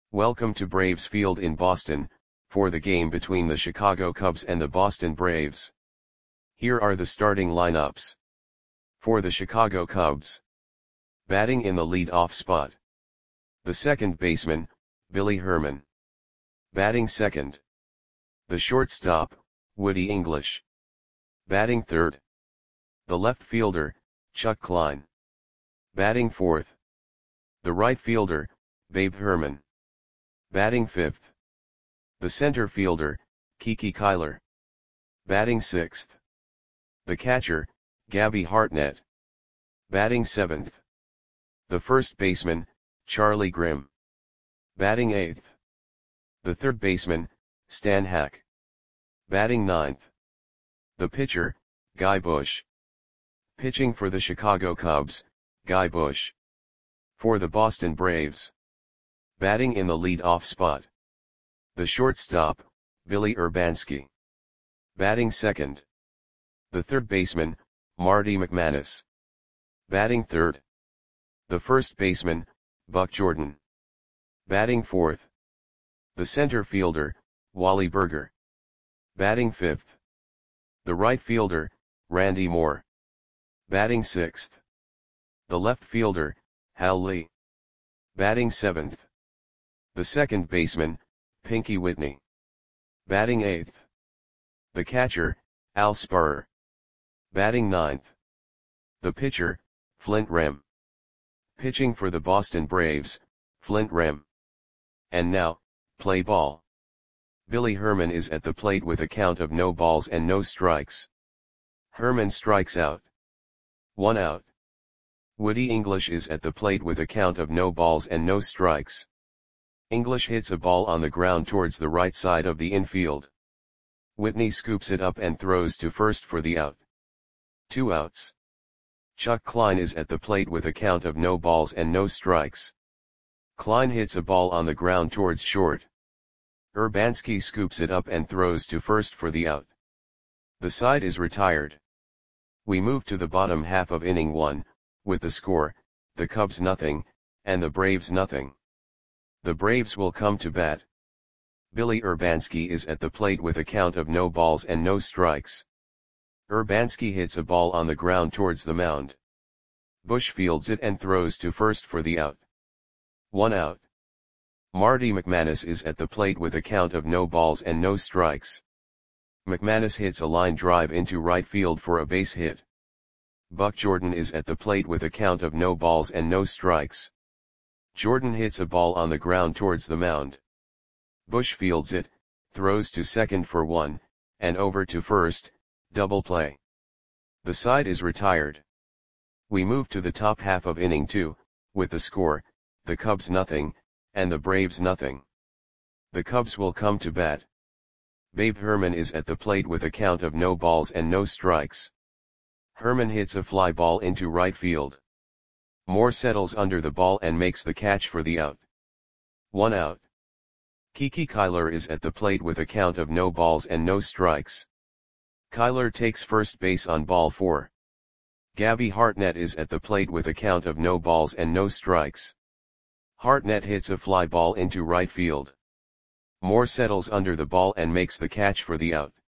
Welcome to Braves Field in Boston, for the game between the Chicago Cubs and the Boston Braves. Here are the starting lineups. For the Chicago Cubs. Batting in the lead-off spot. The second baseman, Billy Herman. Batting second. The shortstop, Woody English. Batting third. The left fielder, Chuck Klein. Batting fourth. The right fielder, Babe Herman. Batting fifth. The center fielder, Kiki Kyler. Batting sixth. The catcher, Gabby Hartnett. Batting seventh. The first baseman, Charlie Grimm. Batting eighth. The third baseman, Stan Hack. Batting ninth. The pitcher, Guy Bush. Pitching for the Chicago Cubs, Guy Bush. For the Boston Braves. Batting in the lead-off spot. The shortstop, Billy Urbanski. Batting second. The third baseman, Marty McManus. Batting third. The first baseman, Buck Jordan. Batting fourth. The center fielder, Wally Burger. Batting fifth. The right fielder, Randy Moore. Batting sixth. The left fielder, Hal Lee. Batting seventh. The second baseman, Pinky Whitney. Batting eighth. The catcher, Al Sparrer. Batting ninth. The pitcher, Flint Rem. Pitching for the Boston Braves, Flint Rem. And now, play ball. Billy Herman is at the plate with a count of no balls and no strikes. Herman strikes out. 1 out. Woody English is at the plate with a count of no balls and no strikes. English hits a ball on the ground towards the right side of the infield. Whitney scoops it up and throws to first for the out. 2 outs. Chuck Klein is at the plate with a count of no balls and no strikes. Klein hits a ball on the ground towards short. Urbanski scoops it up and throws to first for the out. The side is retired. We move to the bottom half of inning 1, with the score, the Cubs nothing, and the Braves nothing. The Braves will come to bat. Billy Urbanski is at the plate with a count of no balls and no strikes. Urbanski hits a ball on the ground towards the mound. Bush fields it and throws to first for the out. 1 out. Marty McManus is at the plate with a count of no balls and no strikes. McManus hits a line drive into right field for a base hit. Buck Jordan is at the plate with a count of no balls and no strikes. Jordan hits a ball on the ground towards the mound. Bush fields it, throws to second for 1, and over to first, double play. The side is retired. We move to the top half of inning 2, with the score, the Cubs nothing, and the Braves nothing. The Cubs will come to bat. Babe Herman is at the plate with a count of no balls and no strikes. Herman hits a fly ball into right field. Moore settles under the ball and makes the catch for the out. 1 out. Kiki Kyler is at the plate with a count of no balls and no strikes. Kyler takes first base on ball 4. Gabby Hartnett is at the plate with a count of no balls and no strikes. Hartnett hits a fly ball into right field. Moore settles under the ball and makes the catch for the out.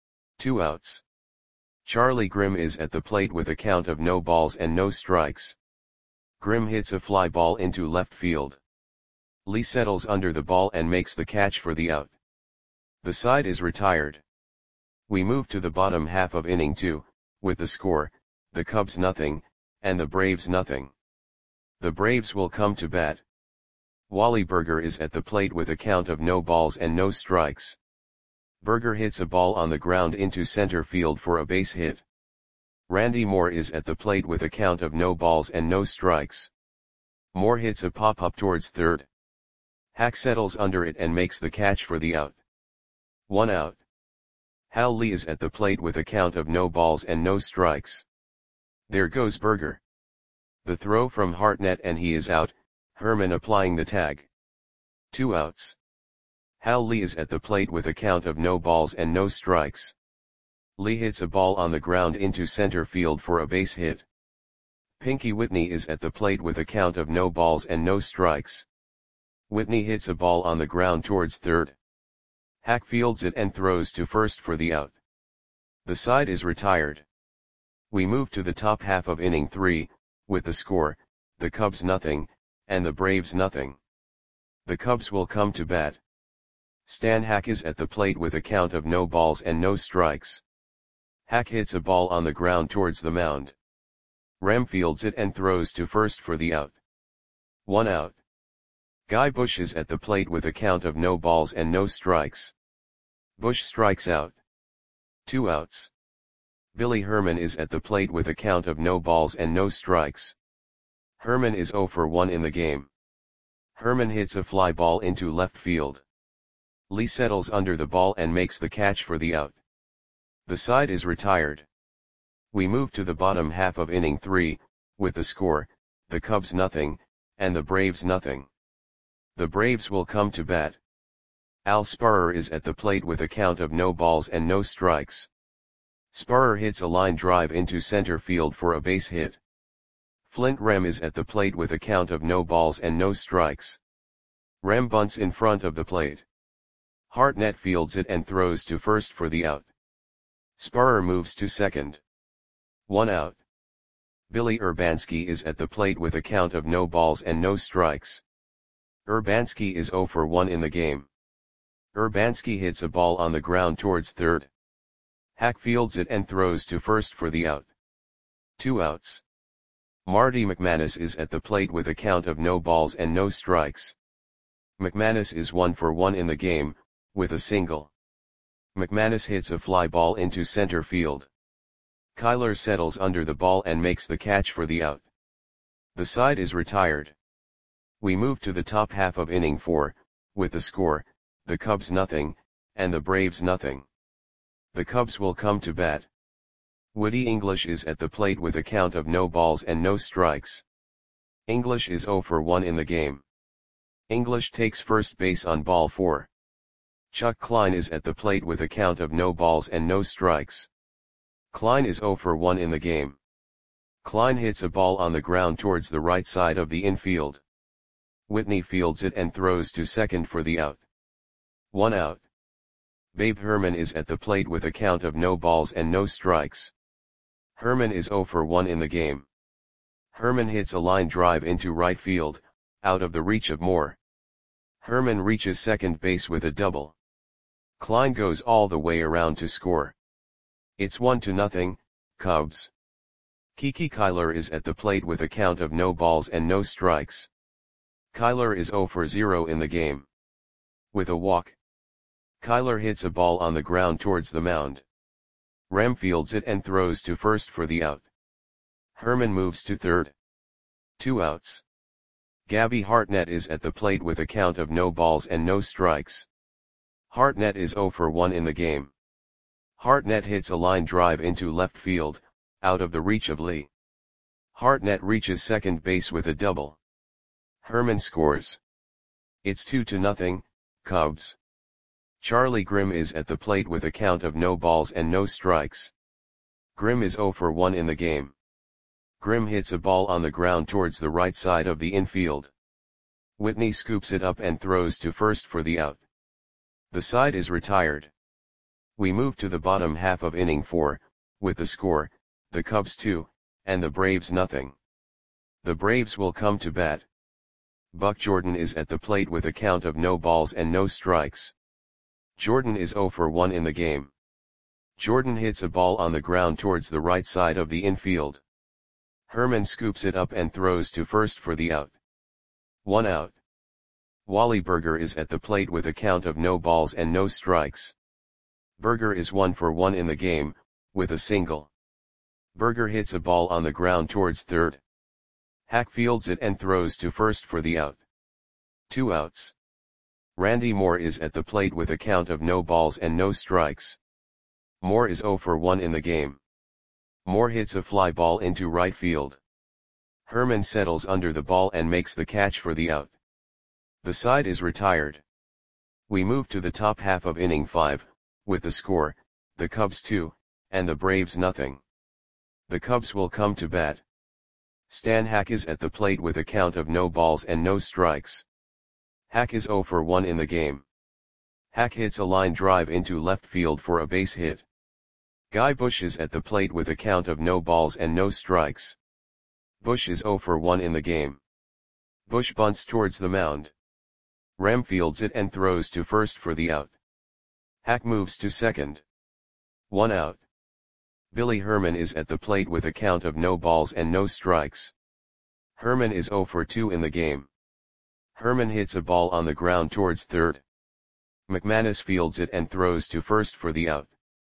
2 outs. Charlie Grimm is at the plate with a count of no balls and no strikes. Grimm hits a fly ball into left field. Lee settles under the ball and makes the catch for the out. The side is retired. We move to the bottom half of inning 2, with the score, the Cubs nothing, and the Braves nothing. The Braves will come to bat. Wally Burger is at the plate with a count of no balls and no strikes. Burger hits a ball on the ground into center field for a base hit. Randy Moore is at the plate with a count of no balls and no strikes. Moore hits a pop-up towards third. Hack settles under it and makes the catch for the out. 1 out. Hal Lee is at the plate with a count of no balls and no strikes. There goes Burger. The throw from Hartnett and he is out, Herman applying the tag. 2 outs. Hal Lee is at the plate with a count of no balls and no strikes. Lee hits a ball on the ground into center field for a base hit. Pinky Whitney is at the plate with a count of no balls and no strikes. Whitney hits a ball on the ground towards third. Hack fields it and throws to first for the out. The side is retired. We move to the top half of inning 3, with the score, the Cubs nothing, and the Braves nothing. The Cubs will come to bat. Stan Hack is at the plate with a count of no balls and no strikes. Hack hits a ball on the ground towards the mound. Rem fields it and throws to first for the out. 1 out. Guy Bush is at the plate with a count of no balls and no strikes. Bush strikes out. 2 outs. Billy Herman is at the plate with a count of no balls and no strikes. Herman is 0 for 1 in the game. Herman hits a fly ball into left field. Lee settles under the ball and makes the catch for the out. The side is retired. We move to the bottom half of inning 3, with the score, the Cubs nothing, and the Braves nothing. The Braves will come to bat. Al Sparrer is at the plate with a count of no balls and no strikes. Sparrer hits a line drive into center field for a base hit. Flint Rem is at the plate with a count of no balls and no strikes. Rem bunts in front of the plate. Hartnett fields it and throws to first for the out. Sparrer moves to second. 1 out. Billy Urbanski is at the plate with a count of no balls and no strikes. Urbanski is 0 for 1 in the game. Urbanski hits a ball on the ground towards third. Hack fields it and throws to first for the out. 2 outs. Marty McManus is at the plate with a count of no balls and no strikes. McManus is 1 for 1 in the game, with a single. McManus hits a fly ball into center field. Kyler settles under the ball and makes the catch for the out. The side is retired. We move to the top half of inning 4, with the score, the Cubs nothing, and the Braves nothing. The Cubs will come to bat. Woody English is at the plate with a count of no balls and no strikes. English is 0 for 1 in the game. English takes first base on ball 4. Chuck Klein is at the plate with a count of no balls and no strikes. Klein is 0 for 1 in the game. Klein hits a ball on the ground towards the right side of the infield. Whitney fields it and throws to second for the out. 1 out. Babe Herman is at the plate with a count of no balls and no strikes. Herman is 0 for 1 in the game. Herman hits a line drive into right field, out of the reach of Moore. Herman reaches second base with a double. Klein goes all the way around to score. It's 1-0, Cubs. Kiki Kyler is at the plate with a count of no balls and no strikes. Kyler is 0 for 0 in the game. With a walk. Kyler hits a ball on the ground towards the mound. Rem fields it and throws to first for the out. Herman moves to third. 2 outs. Gabby Hartnett is at the plate with a count of no balls and no strikes. Hartnett is 0 for 1 in the game. Hartnett hits a line drive into left field, out of the reach of Lee. Hartnett reaches second base with a double. Herman scores. It's 2-0, Cubs. Charlie Grimm is at the plate with a count of no balls and no strikes. Grimm is 0 for 1 in the game. Grimm hits a ball on the ground towards the right side of the infield. Whitney scoops it up and throws to first for the out. The side is retired. We move to the bottom half of inning 4, with the score, the Cubs 2, and the Braves nothing. The Braves will come to bat. Buck Jordan is at the plate with a count of no balls and no strikes. Jordan is 0 for 1 in the game. Jordan hits a ball on the ground towards the right side of the infield. Herman scoops it up and throws to first for the out. 1 out. Wally Berger is at the plate with a count of no balls and no strikes. Berger is 1 for 1 in the game, with a single. Berger hits a ball on the ground towards third. Hack fields it and throws to first for the out. 2 outs. Randy Moore is at the plate with a count of no balls and no strikes. Moore is 0 for 1 in the game. Moore hits a fly ball into right field. Herman settles under the ball and makes the catch for the out. The side is retired. We move to the top half of inning 5, with the score, the Cubs 2, and the Braves nothing. The Cubs will come to bat. Stan Hack is at the plate with a count of no balls and no strikes. Hack is 0 for 1 in the game. Hack hits a line drive into left field for a base hit. Guy Bush is at the plate with a count of no balls and no strikes. Bush is 0 for 1 in the game. Bush bunts towards the mound. Rem fields it and throws to first for the out. Hack moves to second. 1 out. Billy Herman is at the plate with a count of no balls and no strikes. Herman is 0 for 2 in the game. Herman hits a ball on the ground towards third. McManus fields it and throws to first for the out.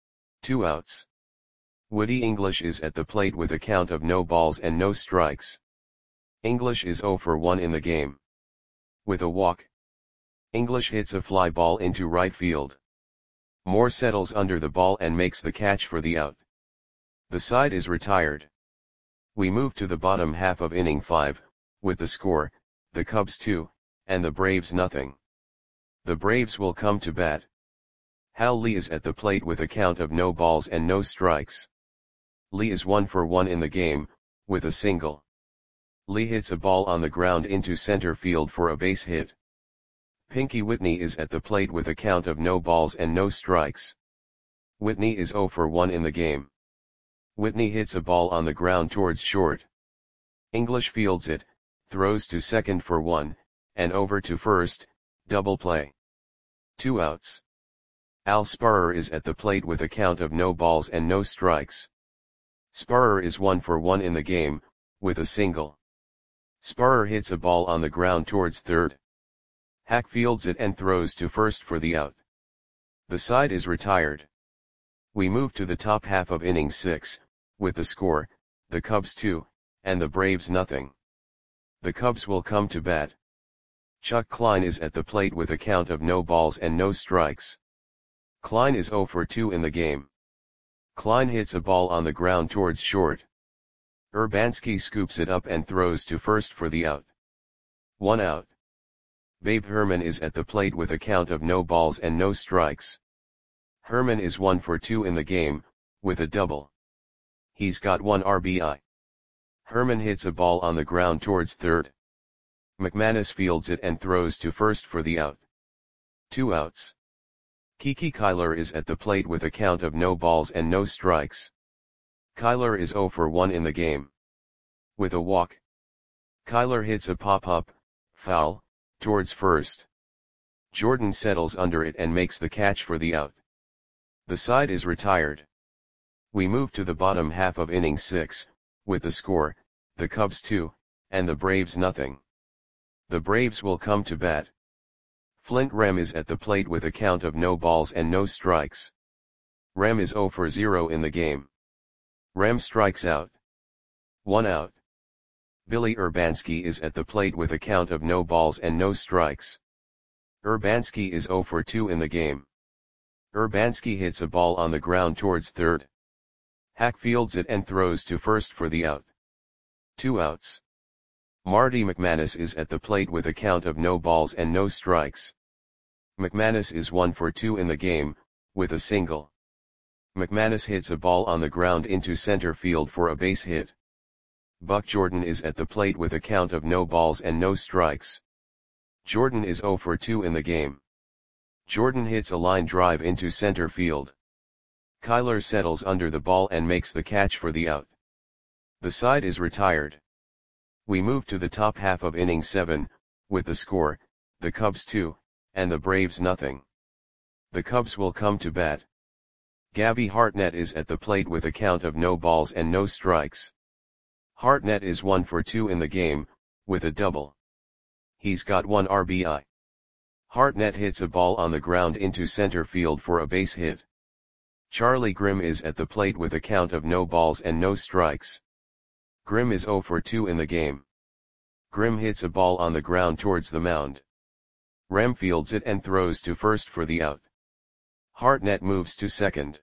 2 outs. Woody English is at the plate with a count of no balls and no strikes. English is 0 for 1 in the game. With a walk, English hits a fly ball into right field. Moore settles under the ball and makes the catch for the out. The side is retired. We move to the bottom half of inning 5, with the score, the Cubs 2, and the Braves nothing. The Braves will come to bat. Hal Lee is at the plate with a count of no balls and no strikes. Lee is 1 for 1 in the game, with a single. Lee hits a ball on the ground into center field for a base hit. Pinky Whitney is at the plate with a count of no balls and no strikes. Whitney is 0 for 1 in the game. Whitney hits a ball on the ground towards short. English fields it, throws to second for 1, and over to first, double play. 2 outs. Al Sparrer is at the plate with a count of no balls and no strikes. Sparrer is 1 for 1 in the game, with a single. Sparrer hits a ball on the ground towards third. Hack fields it and throws to first for the out. The side is retired. We move to the top half of inning 6, with the score, the Cubs 2, and the Braves nothing. The Cubs will come to bat. Chuck Klein is at the plate with a count of no balls and no strikes. Klein is 0 for 2 in the game. Klein hits a ball on the ground towards short. Urbanski scoops it up and throws to first for the out. 1 out. Babe Herman is at the plate with a count of no balls and no strikes. Herman is 1 for 2 in the game, with a double. He's got 1 RBI. Herman hits a ball on the ground towards third. McManus fields it and throws to first for the out. 2 outs. Kiki Kyler is at the plate with a count of no balls and no strikes. Kyler is 0 for 1 in the game. With a walk, Kyler hits a pop-up, foul, towards first. Jordan settles under it and makes the catch for the out. The side is retired. We move to the bottom half of inning 6, with the score, the Cubs 2, and the Braves nothing. The Braves will come to bat. Flint Rem is at the plate with a count of no balls and no strikes. Rem is 0 for 0 in the game. Rem strikes out. 1 out. Billy Urbanski is at the plate with a count of no balls and no strikes. Urbanski is 0 for 2 in the game. Urbanski hits a ball on the ground towards third. Hack fields it and throws to first for the out. 2 outs. Marty McManus is at the plate with a count of no balls and no strikes. McManus is 1 for 2 in the game, with a single. McManus hits a ball on the ground into center field for a base hit. Buck Jordan is at the plate with a count of no balls and no strikes. Jordan is 0 for 2 in the game. Jordan hits a line drive into center field. Kyler settles under the ball and makes the catch for the out. The side is retired. We move to the top half of inning 7, with the score, the Cubs 2, and the Braves nothing. The Cubs will come to bat. Gabby Hartnett is at the plate with a count of no balls and no strikes. Hartnett is 1 for 2 in the game, with a double. He's got 1 RBI. Hartnett hits a ball on the ground into center field for a base hit. Charlie Grimm is at the plate with a count of no balls and no strikes. Grimm is 0 for 2 in the game. Grimm hits a ball on the ground towards the mound. Rem fields it and throws to first for the out. Hartnett moves to second.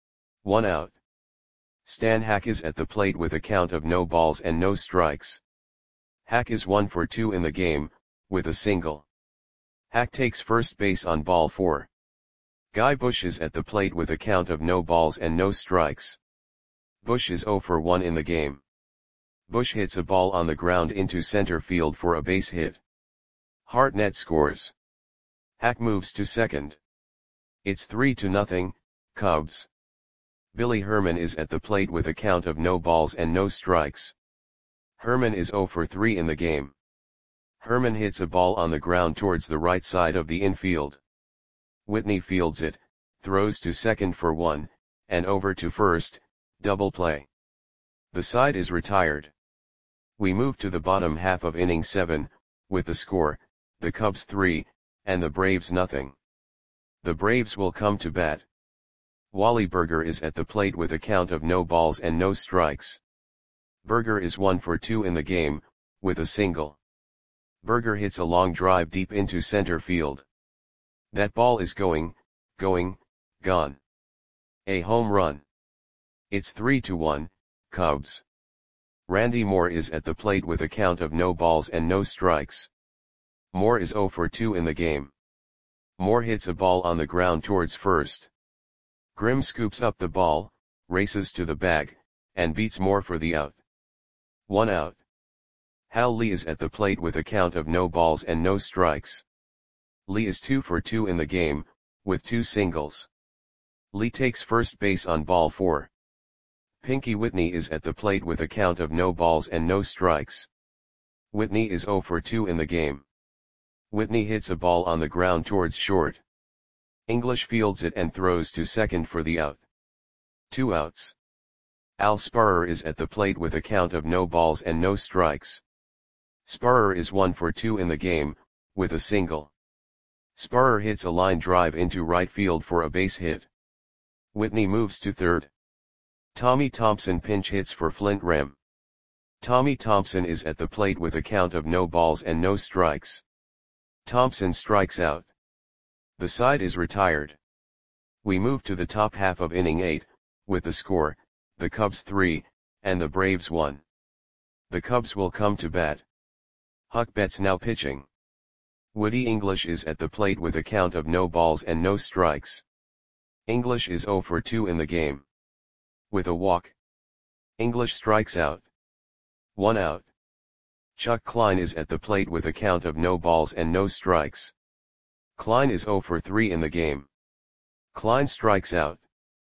1 out. Stan Hack is at the plate with a count of no balls and no strikes. Hack is 1 for 2 in the game, with a single. Hack takes first base on ball 4. Guy Bush is at the plate with a count of no balls and no strikes. Bush is 0 for 1 in the game. Bush hits a ball on the ground into center field for a base hit. Hartnett scores. Hack moves to second. It's 3-0, Cubs. Billy Herman is at the plate with a count of no balls and no strikes. Herman is 0 for 3 in the game. Herman hits a ball on the ground towards the right side of the infield. Whitney fields it, throws to second for 1, and over to first, double play. The side is retired. We move to the bottom half of inning 7, with the score, the Cubs 3, and the Braves nothing. The Braves will come to bat. Wally Burger is at the plate with a count of no balls and no strikes. Burger is 1 for 2 in the game, with a single. Burger hits a long drive deep into center field. That ball is gone. A home run. It's 3-1, Cubs. Randy Moore is at the plate with a count of no balls and no strikes. Moore is 0 for 2 in the game. Moore hits a ball on the ground towards first. Grimm scoops up the ball, races to the bag, and beats Moore for the out. 1 out. Hal Lee is at the plate with a count of no balls and no strikes. Lee is 2 for 2 in the game, with 2 singles. Lee takes first base on ball 4. Pinky Whitney is at the plate with a count of no balls and no strikes. Whitney is 0 for 2 in the game. Whitney hits a ball on the ground towards short. English fields it and throws to second for the out. 2 outs. Al Sparrer is at the plate with a count of no balls and no strikes. Sparrer is 1 for 2 in the game, with a single. Sparrer hits a line drive into right field for a base hit. Whitney moves to third. Tommy Thompson pinch hits for Flint Rem. Tommy Thompson is at the plate with a count of no balls and no strikes. Thompson strikes out. The side is retired. We move to the top half of inning 8, with the score, the Cubs 3, and the Braves 1. The Cubs will come to bat. Huck Betts now pitching. Woody English is at the plate with a count of no balls and no strikes. English is 0 for 2 in the game. With a walk. English strikes out. 1 out. Chuck Klein is at the plate with a count of no balls and no strikes. Klein is 0 for 3 in the game. Klein strikes out.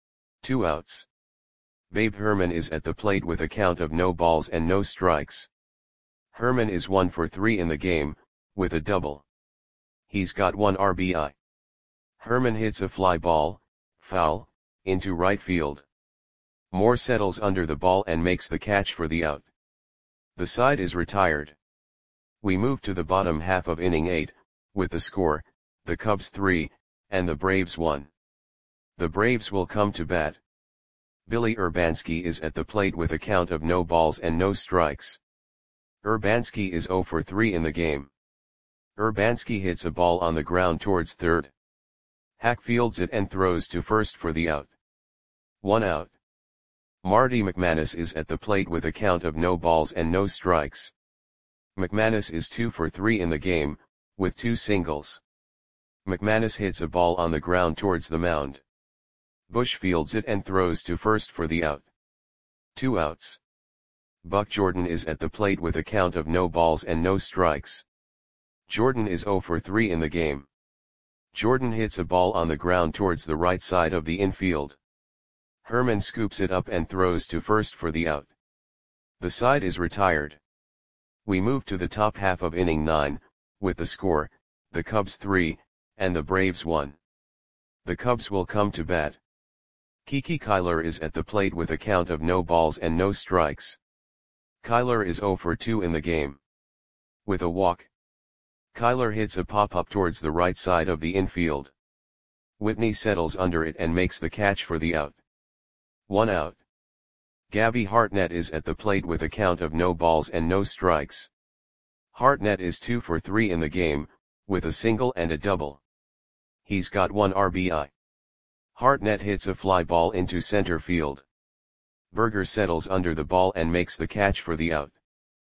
2 outs. Babe Herman is at the plate with a count of no balls and no strikes. Herman is 1 for 3 in the game, with a double. He's got 1 RBI. Herman hits a fly ball, foul, into right field. Moore settles under the ball and makes the catch for the out. The side is retired. We move to the bottom half of inning 8, with the score, the Cubs 3, and the Braves 1. The Braves will come to bat. Billy Urbanski is at the plate with a count of no balls and no strikes. Urbanski is 0 for 3 in the game. Urbanski hits a ball on the ground towards third. Hack fields it and throws to first for the out. 1 out. Marty McManus is at the plate with a count of no balls and no strikes. McManus is 2 for 3 in the game, with 2 singles. McManus hits a ball on the ground towards the mound. Bush fields it and throws to first for the out. 2 outs. Buck Jordan is at the plate with a count of no balls and no strikes. Jordan is 0 for 3 in the game. Jordan hits a ball on the ground towards the right side of the infield. Herman scoops it up and throws to first for the out. The side is retired. We move to the top half of inning 9, with the score, the Cubs 3, and the Braves 1. The Cubs will come to bat. Kiki Kyler is at the plate with a count of no balls and no strikes. Kyler is 0 for 2 in the game. With a walk. Kyler hits a pop-up towards the right side of the infield. Whitney settles under it and makes the catch for the out. 1 out. Gabby Hartnett is at the plate with a count of no balls and no strikes. Hartnett is 2 for 3 in the game, with a single and a double. He's got 1 RBI. Hartnett hits a fly ball into center field. Berger settles under the ball and makes the catch for the out.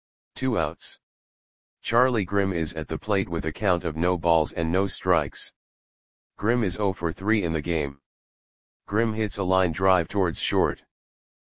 2 outs. Charlie Grimm is at the plate with a count of no balls and no strikes. Grimm is 0 for 3 in the game. Grimm hits a line drive towards short.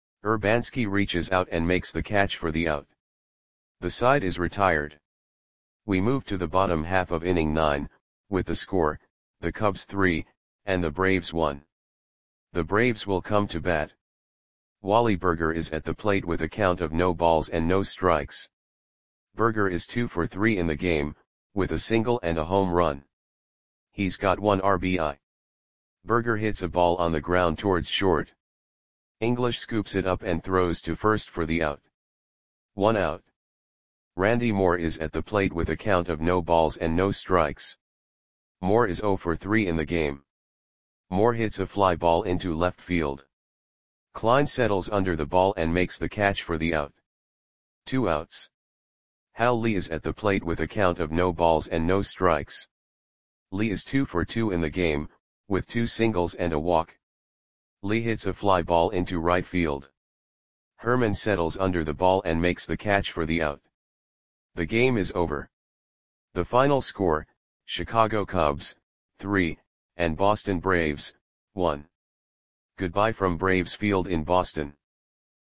Urbanski reaches out and makes the catch for the out. The side is retired. We move to the bottom half of inning 9, with the score, the Cubs 3, and the Braves 1. The Braves will come to bat. Wally Burger is at the plate with a count of no balls and no strikes. Burger is 2 for 3 in the game, with a single and a home run. He's got 1 RBI. Burger hits a ball on the ground towards short. English scoops it up and throws to first for the out. 1 out. Randy Moore is at the plate with a count of no balls and no strikes. Moore is 0 for 3 in the game. Moore hits a fly ball into left field. Klein settles under the ball and makes the catch for the out. 2 outs. Hal Lee is at the plate with a count of no balls and no strikes. Lee is 2 for 2 in the game, with 2 singles and a walk. Lee hits a fly ball into right field. Herman settles under the ball and makes the catch for the out. The game is over. The final score, Chicago Cubs, 3, and Boston Braves, 1. Goodbye from Braves Field in Boston.